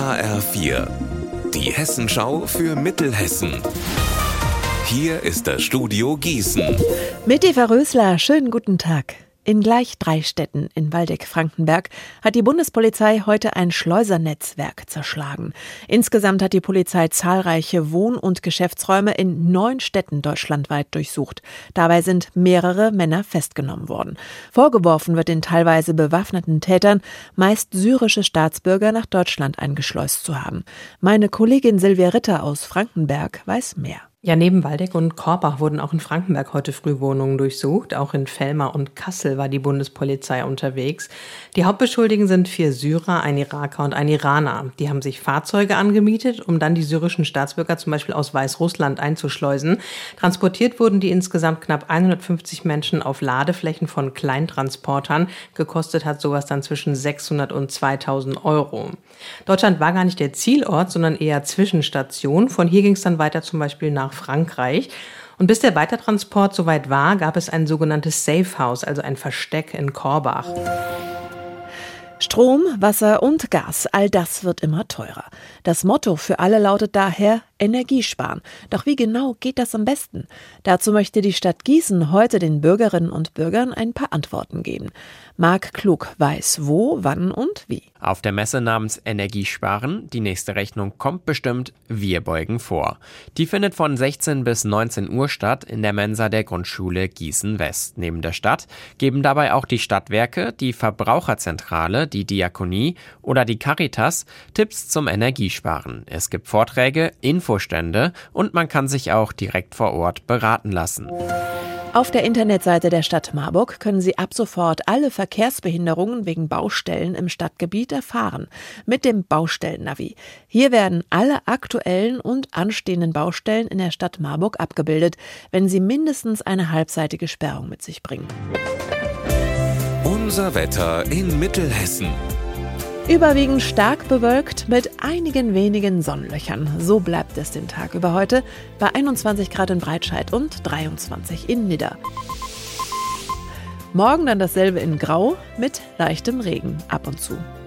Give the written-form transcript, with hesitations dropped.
HR4, die Hessenschau für Mittelhessen. Hier ist das Studio Gießen. Mit Eva Rösler, schönen guten Tag. In gleich 3 Städten in Waldeck-Frankenberg hat die Bundespolizei heute ein Schleusernetzwerk zerschlagen. Insgesamt hat die Polizei zahlreiche Wohn- und Geschäftsräume in 9 Städten deutschlandweit durchsucht. Dabei sind mehrere Männer festgenommen worden. Vorgeworfen wird den teilweise bewaffneten Tätern, meist syrische Staatsbürger nach Deutschland eingeschleust zu haben. Meine Kollegin Silvia Ritter aus Frankenberg weiß mehr. Ja, neben Waldeck und Korbach wurden auch in Frankenberg heute früh Wohnungen durchsucht. Auch in Velmar und Kassel war die Bundespolizei unterwegs. Die Hauptbeschuldigten sind 4 Syrer, ein Iraker und ein Iraner. Die haben sich Fahrzeuge angemietet, um dann die syrischen Staatsbürger zum Beispiel aus Weißrussland einzuschleusen. Transportiert wurden die insgesamt knapp 150 Menschen auf Ladeflächen von Kleintransportern. Gekostet hat sowas dann zwischen 600 und 2000 Euro. Deutschland war gar nicht der Zielort, sondern eher Zwischenstation. Von hier ging es dann weiter zum Beispiel nach Frankreich. Und bis der Weitertransport soweit war, gab es ein sogenanntes Safe House, also ein Versteck in Korbach. Strom, Wasser und Gas, all das wird immer teurer. Das Motto für alle lautet daher Energiesparen. Doch wie genau geht das am besten? Dazu möchte die Stadt Gießen heute den Bürgerinnen und Bürgern ein paar Antworten geben. Marc Klug weiß wo, wann und wie. Auf der Messe namens Energiesparen, die nächste Rechnung kommt bestimmt, wir beugen vor. Die findet von 16 bis 19 Uhr statt in der Mensa der Grundschule Gießen West. Neben der Stadt geben dabei auch die Stadtwerke, die Verbraucherzentrale, die Diakonie oder die Caritas Tipps zum Energiesparen. Es gibt Vorträge, Infostände und man kann sich auch direkt vor Ort beraten lassen. Auf der Internetseite der Stadt Marburg können Sie ab sofort alle Verkehrsbehinderungen wegen Baustellen im Stadtgebiet erfahren. Mit dem Baustellennavi. Hier werden alle aktuellen und anstehenden Baustellen in der Stadt Marburg abgebildet, wenn sie mindestens eine halbseitige Sperrung mit sich bringen. Unser Wetter in Mittelhessen. Überwiegend stark bewölkt mit einigen wenigen Sonnenlöchern. So bleibt es den Tag über heute bei 21 Grad in Breitscheid und 23 in Nidda. Morgen dann dasselbe in Grau mit leichtem Regen ab und zu.